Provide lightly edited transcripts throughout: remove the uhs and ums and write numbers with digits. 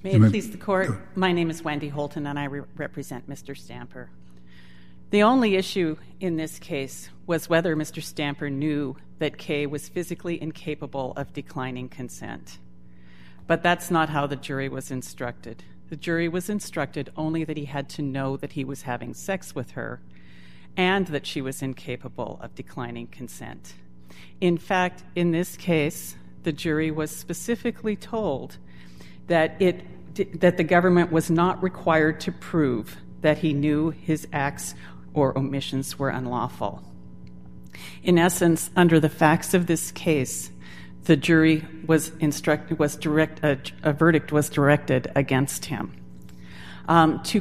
May it please the Court, my name is Wendy Holton and I represent Mr. Stamper. The only issue in this case was whether Mr. Stamper knew that Kay was physically incapable of declining consent. But that's not how the jury was instructed. The jury was instructed only that he had to know that he was having sex with her and that she was incapable of declining consent. In fact, in this case, the jury was specifically told that the government was not required to prove that he knew his acts or omissions were unlawful. In essence, under the facts of this case, the jury was instructed, a verdict was directed against him. To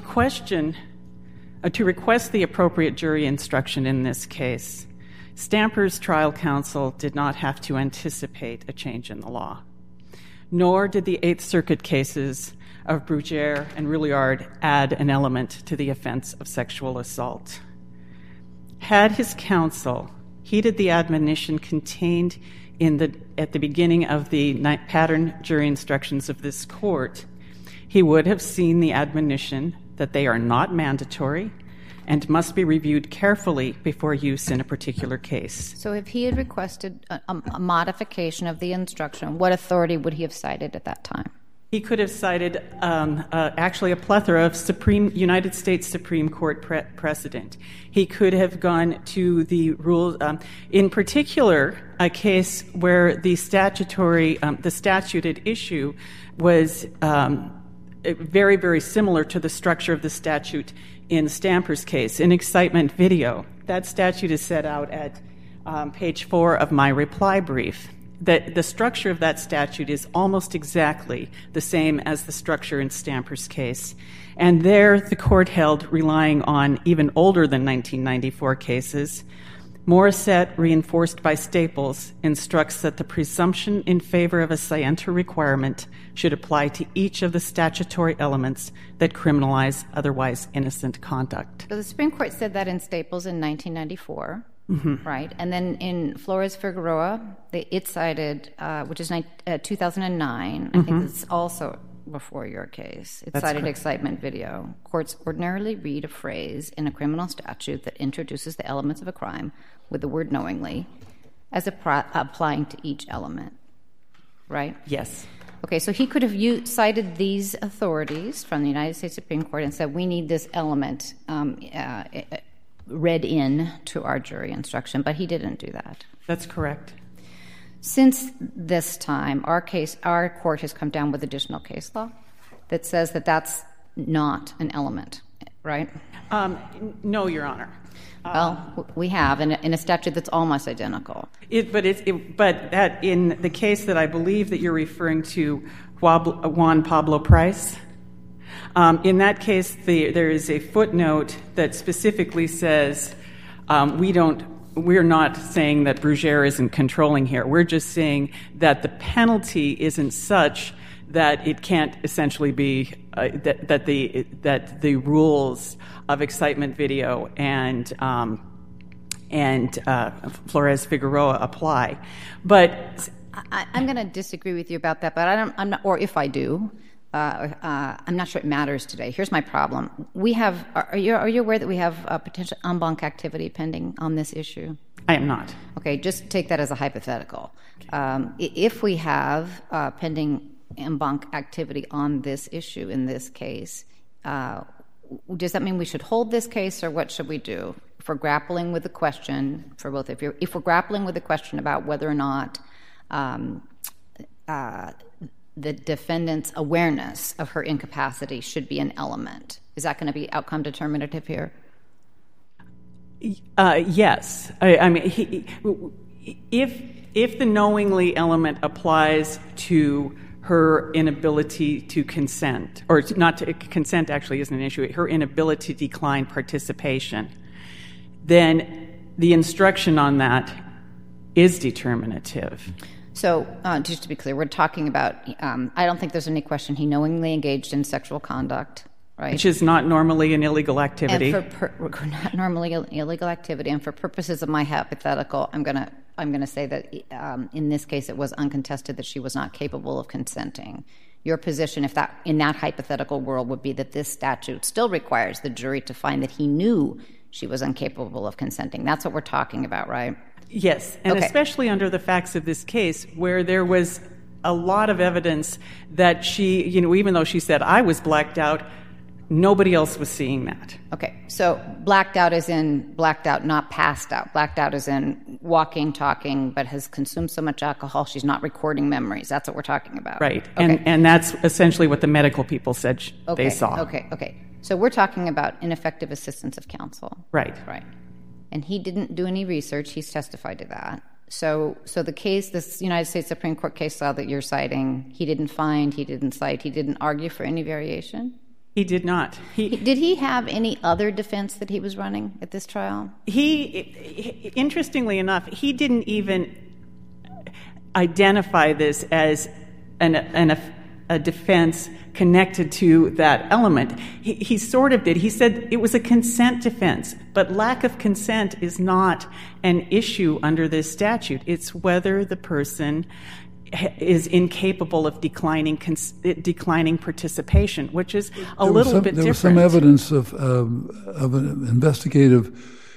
request the appropriate jury instruction in this case, Stamper's trial counsel did not have to anticipate a change in the law, nor did the Eighth Circuit cases of Bruguiere and Rouillard add an element to the offense of sexual assault. Had his counsel heeded the admonition contained at the beginning of the pattern jury instructions of this court, he would have seen the admonition that they are not mandatory and must be reviewed carefully before use in a particular case. So if he had requested a modification of the instruction, what authority would he have cited at that time? He could have cited actually a plethora of United States Supreme Court precedent. He could have gone to the rules, in particular, a case where the statute at issue was very, very similar to the structure of the statute in Stamper's case, in excitement video. That statute is set out at page 4 of my reply brief. The structure of that statute is almost exactly the same as the structure in Stamper's case. And there, the court held, relying on even older than 1994 cases, Morissette, reinforced by Staples, instructs that the presumption in favor of a scienter requirement should apply to each of the statutory elements that criminalize otherwise innocent conduct. So the Supreme Court said that in Staples in 1994. Mm-hmm. Right, and then in Flores-Figueroa, it cited, which is 2009. Mm-hmm. I think it's also before your case. It cited correct. Excitement video. Courts ordinarily read a phrase in a criminal statute that introduces the elements of a crime with the word knowingly as applying to each element. Right? Yes. Okay, so he could have cited these authorities from the United States Supreme Court and said, we need this element read in to our jury instruction, but he didn't do that. That's correct. Since this time, our court has come down with additional case law that says that that's not an element, right? No, Your Honor. Well, we have in a statute that's almost identical. But that in the case that I believe that you're referring to, Juan Pablo Price. In that case, there is a footnote that specifically says we're not saying that Bruguiere isn't controlling here. We're just saying that the penalty isn't such that it can't essentially be that the rules of excitement video and Flores-Figueroa apply. But I'm going to disagree with you about that. But I'm not, or if I do. I'm not sure it matters today. Here's my problem. Are you aware that we have potential en banc activity pending on this issue? I am not. Okay, just take that as a hypothetical. Okay. If we have pending en banc activity on this issue in this case, does that mean we should hold this case, or what should we do? If we're grappling with the question, if we're grappling with the question about whether or not the defendant's awareness of her incapacity should be an element. Is that going to be outcome determinative here? Yes. I mean, if the knowingly element applies to her inability to consent, or not to consent actually isn't an issue, her inability to decline participation, then the instruction on that is determinative. So, just to be clear, we're talking about, I don't think there's any question he knowingly engaged in sexual conduct, right? Which is not normally an illegal activity. Not normally an illegal activity, and for purposes of my hypothetical, I'm going to say that in this case it was uncontested that she was not capable of consenting. your position, if that in that hypothetical world, would be that this statute still requires the jury to find that he knew she was incapable of consenting. That's what we're talking about, right? Yes, and especially under the facts of this case, where there was a lot of evidence that she, even though she said I was blacked out, nobody else was seeing that. Okay, so blacked out is in blacked out, not passed out. Blacked out is in walking, talking, but has consumed so much alcohol she's not recording memories. That's what we're talking about. Right, and that's essentially what the medical people said they saw. Okay. So we're talking about ineffective assistance of counsel. Right. And he didn't do any research. He's testified to that. So the case, this United States Supreme Court case law that you're citing, he didn't find, he didn't cite, he didn't argue for any variation? He did not. Did he have any other defense that he was running at this trial? Interestingly enough, he didn't even identify this as a defense connected to that element. He sort of did. He said it was a consent defense, but lack of consent is not an issue under this statute. It's whether the person is incapable of declining participation, which is a little bit different. There was some evidence of an investigative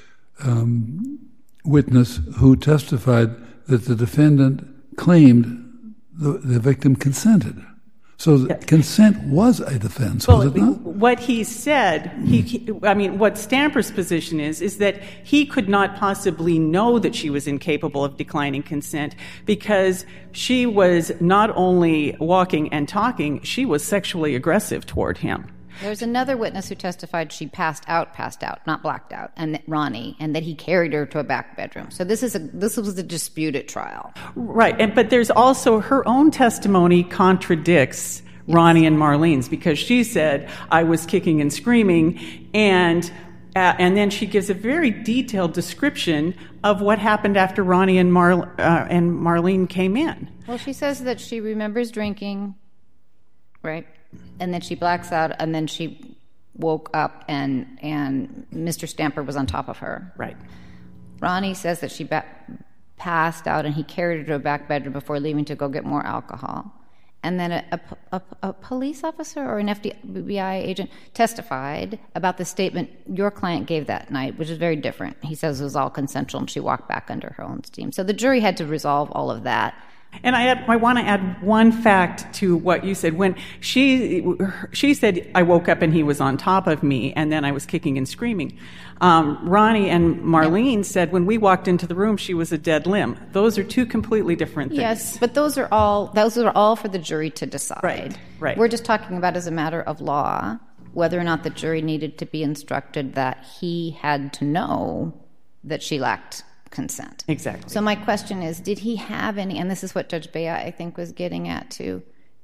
witness who testified that the defendant claimed the victim consented. So consent was a defense, was it not? What he said, what Stamper's position is that he could not possibly know that she was incapable of declining consent because she was not only walking and talking, she was sexually aggressive toward him. There's another witness who testified she passed out, not blacked out, and that Ronnie, and that he carried her to a back bedroom. So this was a disputed trial. Right, but there's also her own testimony contradicts Ronnie and Marlene's because she said, I was kicking and screaming, and then she gives a very detailed description of what happened after Ronnie and Marlene came in. Well, she says that she remembers drinking, right? And then she blacks out, and then she woke up, and Mr. Stamper was on top of her. Right. Ronnie says that she passed out, and he carried her to a back bedroom before leaving to go get more alcohol. And then a police officer or an FBI agent testified about the statement your client gave that night, which is very different. He says it was all consensual, and she walked back under her own steam. So the jury had to resolve all of that. And I want to add one fact to what you said. When she said, I woke up and he was on top of me, and then I was kicking and screaming. Ronnie and Marlene said when we walked into the room, she was a dead limb. Those are two completely different things. Yes, but those are all for the jury to decide. Right. We're just talking about as a matter of law whether or not the jury needed to be instructed that he had to know that she lacked consent. Exactly. So my question is, did he have any, and this is what Judge Bea, I think, was getting at too,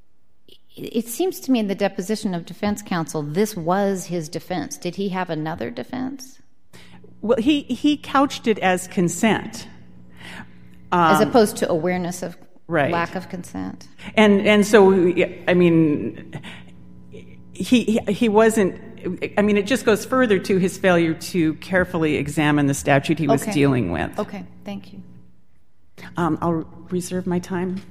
it seems to me in the deposition of defense counsel, this was his defense. Did he have another defense? Well, he couched it as consent. As opposed to awareness of lack of consent. And so, I mean, he wasn't, I mean, it just goes further to his failure to carefully examine the statute he was dealing with. Okay, thank you. I'll reserve my time.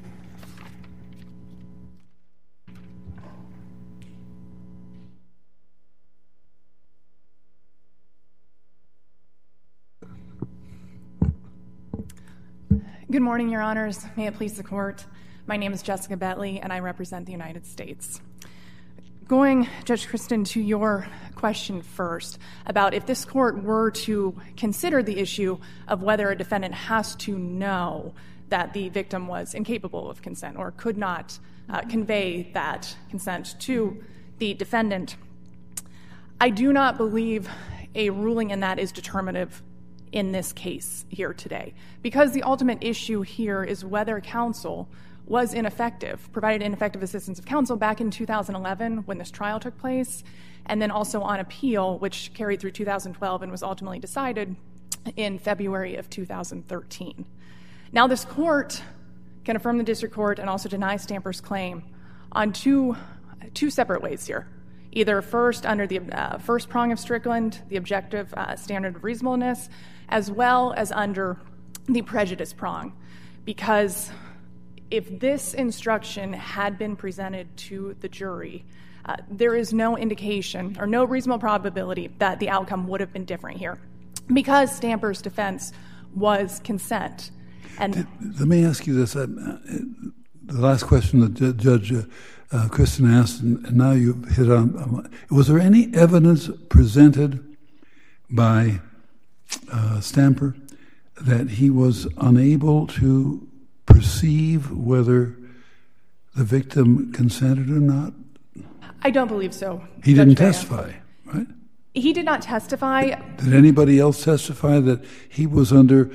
Good morning, Your Honors. May it please the Court. My name is Jessica Betley, and I represent the United States. Going, Judge Kristen, to your question first about if this court were to consider the issue of whether a defendant has to know that the victim was incapable of consent or could not convey that consent to the defendant, I do not believe a ruling in that is determinative in this case here today, because the ultimate issue here is whether counsel was ineffective, provided ineffective assistance of counsel back in 2011 when this trial took place, and then also on appeal, which carried through 2012 and was ultimately decided in February of 2013. Now, this court can affirm the district court and also deny Stamper's claim on two separate ways here. Either first, under the first prong of Strickland, the objective standard of reasonableness, as well as under the prejudice prong, because if this instruction had been presented to the jury, there is no indication or no reasonable probability that the outcome would have been different here, because Stamper's defense was consent. And let me ask you this. The last question that Judge Kristen asked, and now you've hit on, was there any evidence presented by Stamper that he was unable to perceive whether the victim consented or not? I don't believe so. He didn't testify, right? He did not testify. Did anybody else testify that he was under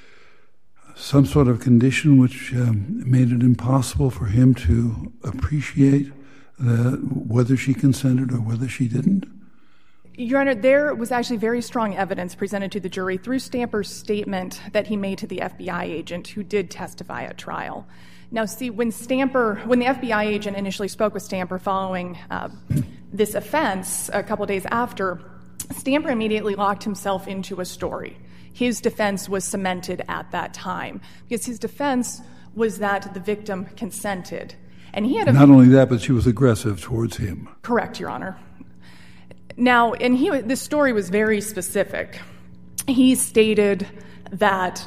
some sort of condition which made it impossible for him to appreciate whether she consented or whether she didn't? Your Honor, there was actually very strong evidence presented to the jury through Stamper's statement that he made to the FBI agent who did testify at trial. Now, see, when the FBI agent initially spoke with Stamper following this offense a couple days after, Stamper immediately locked himself into a story. His defense was cemented at that time because his defense was that the victim consented. And he had not only that, but she was aggressive towards him. Correct, Your Honor. Now, and this story was very specific. He stated that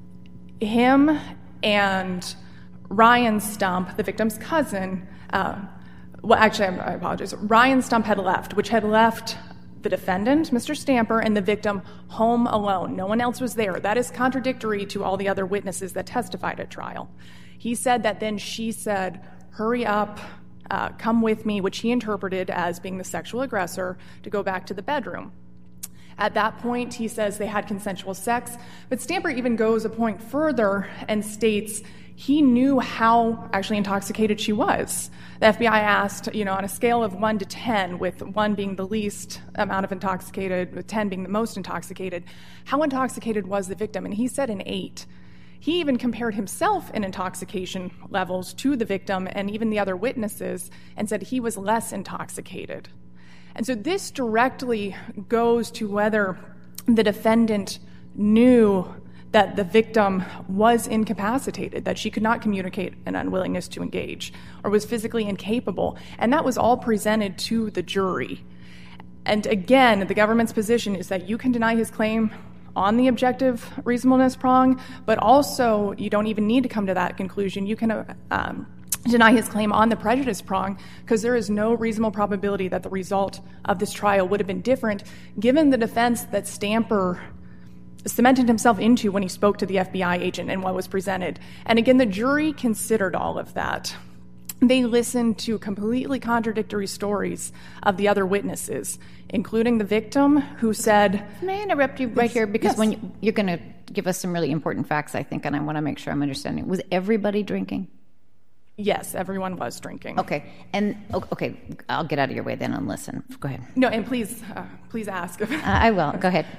him and Ryan Stump, the victim's cousin, I apologize. Ryan Stump had left, which had left the defendant, Mr. Stamper, and the victim home alone. No one else was there. That is contradictory to all the other witnesses that testified at trial. He said that then she said, "Hurry up, come with me," which he interpreted as being the sexual aggressor, to go back to the bedroom. At that point, he says they had consensual sex, but Stamper even goes a point further and states he knew how actually intoxicated she was. The FBI asked, on a scale of 1 to 10, with 1 being the least amount of intoxicated, with 10 being the most intoxicated, how intoxicated was the victim? And he said an 8. He even compared himself in intoxication levels to the victim and even the other witnesses and said he was less intoxicated. And so this directly goes to whether the defendant knew that the victim was incapacitated, that she could not communicate an unwillingness to engage, or was physically incapable. And that was all presented to the jury. And again, the government's position is that you can deny his claim on the objective reasonableness prong, but also you don't even need to come to that conclusion. You can deny his claim on the prejudice prong because there is no reasonable probability that the result of this trial would have been different given the defense that Stamper cemented himself into when he spoke to the FBI agent and what was presented. And again, the jury considered all of that. They listened to completely contradictory stories of the other witnesses, including the victim who said... May I interrupt you right here? Because yes. when you're going to give us some really important facts, I think, and I want to make sure I'm understanding. Was everybody drinking? Yes, everyone was drinking. Okay. And, okay, I'll get out of your way then and listen. Go ahead. No, and please ask. I will. Go ahead.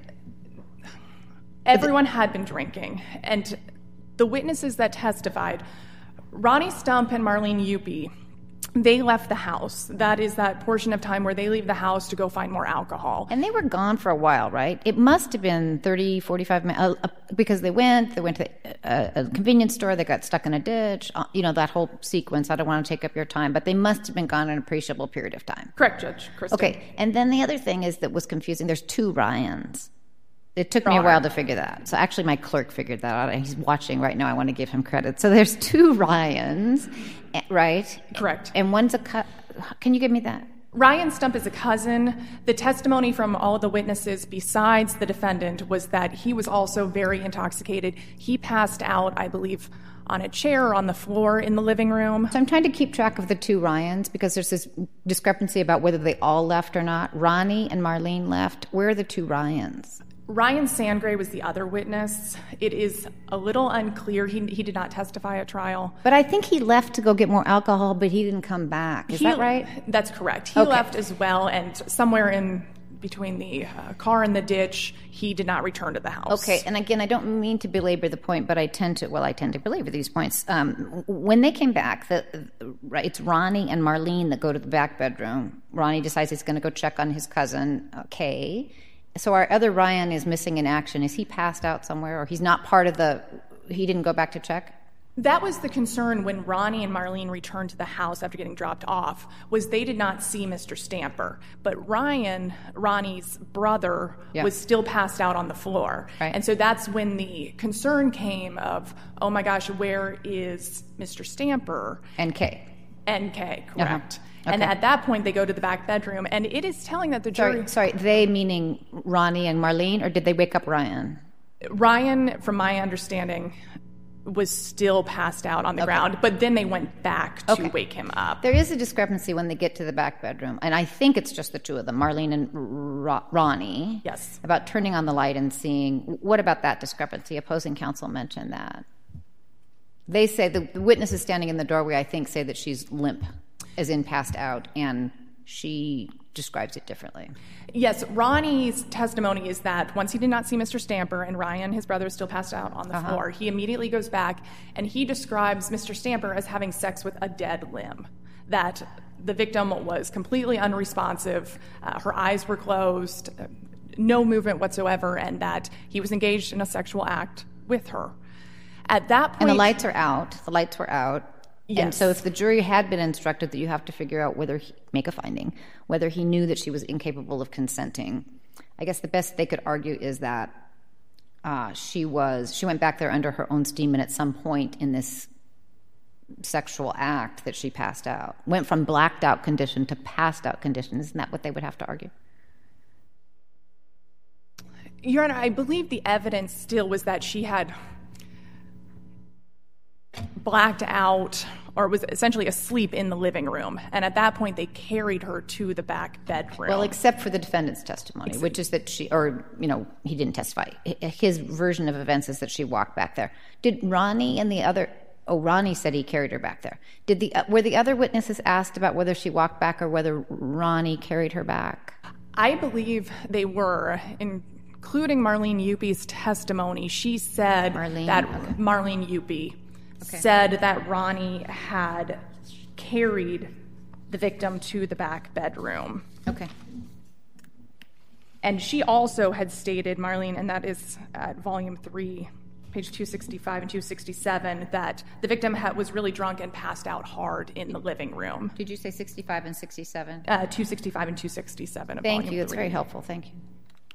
Everyone had been drinking, and the witnesses that testified, Ronnie Stump and Marlene Yuppie, they left the house. That is that portion of time where they leave the house to go find more alcohol. And they were gone for a while, right? It must have been 30, 45 minutes, because they went to a convenience store, they got stuck in a ditch, that whole sequence. I don't want to take up your time, but they must have been gone an appreciable period of time. Correct, Judge Kristen. Okay, and then the other thing is that was confusing. There's 2 Ryans. It took me a while to figure that. So actually my clerk figured that out, and he's watching right now. I want to give him credit. So there's 2 Ryans, right? Correct. And one's can you give me that? Ryan Stump is a cousin. The testimony from all of the witnesses besides the defendant was that he was also very intoxicated. He passed out, I believe, on a chair or on the floor in the living room. So I'm trying to keep track of the 2 Ryans because there's this discrepancy about whether they all left or not. Ronnie and Marlene left. Where are the 2 Ryans? Ryan Sangray was the other witness. It is a little unclear. He did not testify at trial. But I think he left to go get more alcohol, but he didn't come back. Is that right? That's correct. He left as well, and somewhere in between the car and the ditch, he did not return to the house. Okay, and again, I don't mean to belabor the point, but I tend to belabor these points. When they came back, it's Ronnie and Marlene that go to the back bedroom. Ronnie decides he's going to go check on his cousin, Kay. So our other Ryan is missing in action. Is he passed out somewhere, or he's not part of he didn't go back to check? That was the concern when Ronnie and Marlene returned to the house after getting dropped off, was they did not see Mr. Stamper. But Ryan, Ronnie's brother, was still passed out on the floor. Right. And so that's when the concern came of, oh my gosh, where is Mr. Stamper? NK, correct. Okay. And at that point, they go to the back bedroom, and it is telling that the jury... Sorry, they meaning Ronnie and Marlene, or did they wake up Ryan? Ryan, from my understanding, was still passed out on the ground, but then they went back to wake him up. There is a discrepancy when they get to the back bedroom, and I think it's just the two of them, Marlene and Ronnie. Yes. About turning on the light and seeing. What about that discrepancy? Opposing counsel mentioned that. They say the witnesses standing in the doorway, I think, say that she's limp, as in passed out, and she describes it differently. Yes, Ronnie's testimony is that once he did not see Mr. Stamper and Ryan, his brother, is still passed out on the floor, he immediately goes back and he describes Mr. Stamper as having sex with a dead limb, that the victim was completely unresponsive, her eyes were closed, no movement whatsoever, and that he was engaged in a sexual act with her. At that point... And the lights are out. The lights were out. Yes. And so if the jury had been instructed that you have to figure out make a finding, whether he knew that she was incapable of consenting, I guess the best they could argue is that she went back there under her own steam, and at some point in this sexual act that she passed out, went from blacked out condition to passed out condition. Isn't that what they would have to argue? Your Honor, I believe the evidence still was that she had blacked out or was essentially asleep in the living room. And at that point, they carried her to the back bedroom. Well, except for the defendant's testimony, which is that he didn't testify. His version of events is that she walked back there. Did Ronnie and the other... Oh, Ronnie said he carried her back there. Were the other witnesses asked about whether she walked back or whether Ronnie carried her back? I believe they were, including Marlene Yuppie's testimony. She said Marlene Yuppie said that Ronnie had carried the victim to the back bedroom. Okay. And she also had stated, Marlene, and that is at volume 3, page 265 and 267, that the victim was really drunk and passed out hard in the living room. Did you say 65 and 67? 265 and 267 of Thank volume you. That's 3. very helpful. Thank you.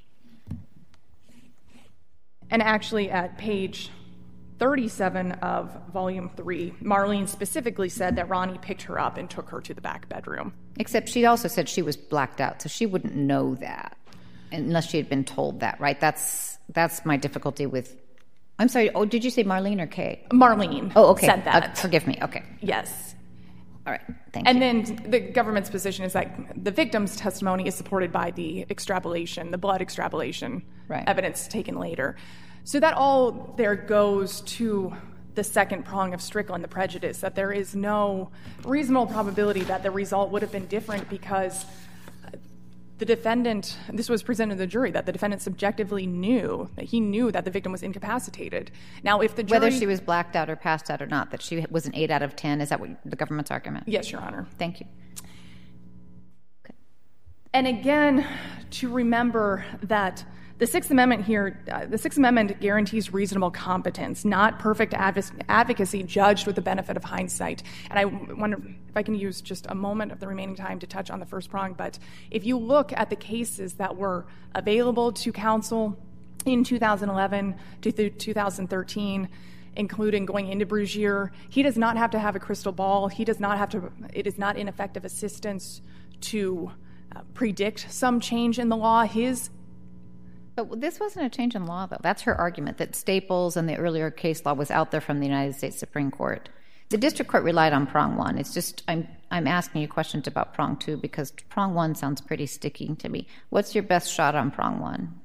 And actually at page 37 of volume 3, Marlene specifically said that Ronnie picked her up and took her to the back bedroom. Except she also said she was blacked out, so she wouldn't know that unless she had been told that, right? That's my difficulty with... I'm sorry, did you say Marlene or Kay? Marlene said that. Forgive me, okay. Yes. All right, thank you. And then the government's position is that the victim's testimony is supported by the extrapolation, the blood extrapolation evidence taken later. So that all there goes to the second prong of Strickland, the prejudice, that there is no reasonable probability that the result would have been different because the defendant, this was presented to the jury, that the defendant subjectively knew, that he knew that the victim was incapacitated. Now, if the jury... Whether she was blacked out or passed out or not, that she was an 8 out of 10, is that what the government's argument? Yes, Your Honor. Thank you. Okay. And again, to remember that the Sixth Amendment here, the Sixth Amendment guarantees reasonable competence, not perfect advocacy judged with the benefit of hindsight. And I wonder if I can use just a moment of the remaining time to touch on the first prong. But if you look at the cases that were available to counsel in 2011 to 2013, including going into Brugier, he does not have to have a crystal ball. He does not have to, it is not ineffective assistance to predict some change in the law. But this wasn't a change in law, though. That's her argument, that Staples and the earlier case law was out there from the United States Supreme Court. The district court relied on prong 1. It's just I'm asking you questions about prong 2 because prong 1 sounds pretty sticky to me. What's your best shot on prong 1?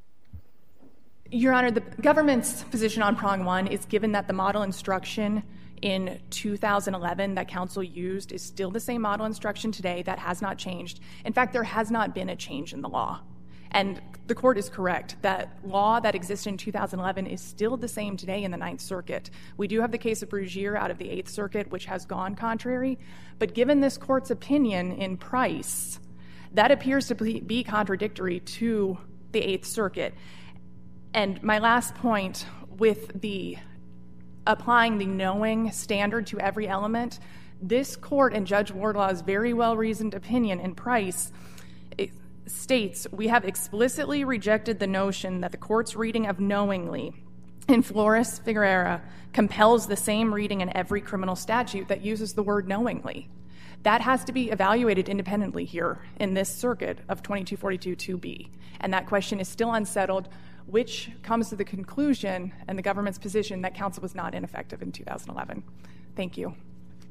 Your Honor, the government's position on prong 1 is given that the model instruction in 2011 that counsel used is still the same model instruction today. That has not changed. In fact, there has not been a change in the law. And the court is correct that law that existed in 2011 is still the same today in the Ninth Circuit. We do have the case of Brugier out of the Eighth Circuit, which has gone contrary. But given this court's opinion in Price, that appears to be contradictory to the Eighth Circuit. And my last point with the applying the knowing standard to every element, this court and Judge Wardlaw's very well-reasoned opinion in Price states, we have explicitly rejected the notion that the court's reading of knowingly in Flores-Figueroa compels the same reading in every criminal statute that uses the word knowingly. That has to be evaluated independently here in this circuit of 2242-2B. And that question is still unsettled, which comes to the conclusion and the government's position that counsel was not ineffective in 2011. Thank you.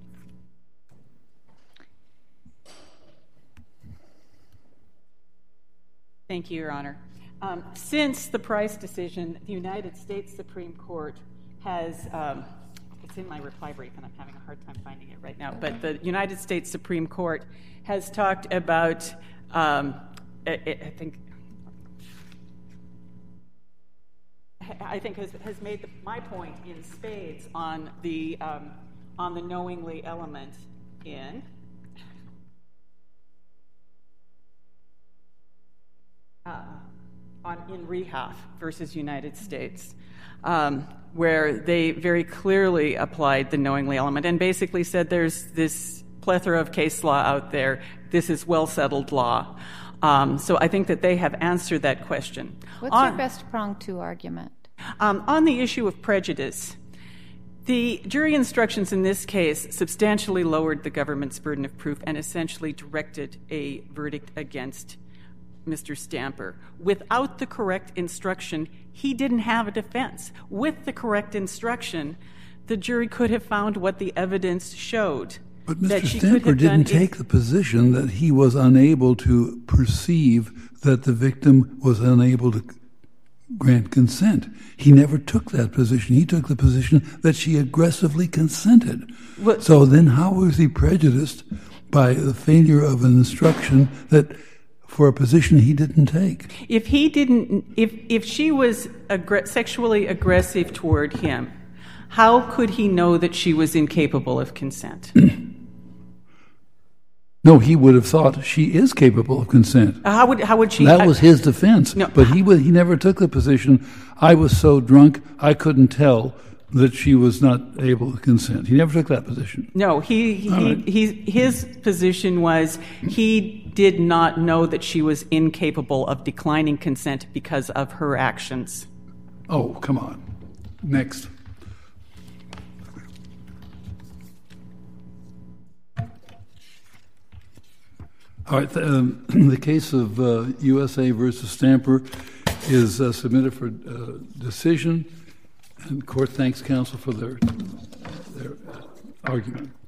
Thank you, Your Honor. Since the Price decision, the United States Supreme Court has, it's in my reply brief and I'm having a hard time finding it right now, but the United States Supreme Court has talked about, I think has made my point in spades on the knowingly element in Rehaf versus United States, where they very clearly applied the knowingly element and basically said there's this plethora of case law out there. This is well-settled law. So I think that they have answered that question. What's your best prong to argument? On the issue of prejudice, the jury instructions in this case substantially lowered the government's burden of proof and essentially directed a verdict against Mr. Stamper. Without the correct instruction, he didn't have a defense. With the correct instruction, the jury could have found what the evidence showed. But Mr. Stamper didn't take the position that he was unable to perceive that the victim was unable to grant consent. He never took that position. He took the position that she aggressively consented. So then how was he prejudiced by the failure of an instruction that for a position he didn't take? If she was sexually aggressive toward him, how could he know that she was incapable of consent? No, he would have thought she is capable of consent. How would she? That was his defense. No, but he never took the position, I was so drunk I couldn't tell that she was not able to consent. He never took that position. No, his position was he did not know that she was incapable of declining consent because of her actions. Oh, come on. Next. All right, the case of USA versus Stamper is submitted for decision, and the court thanks counsel for their argument.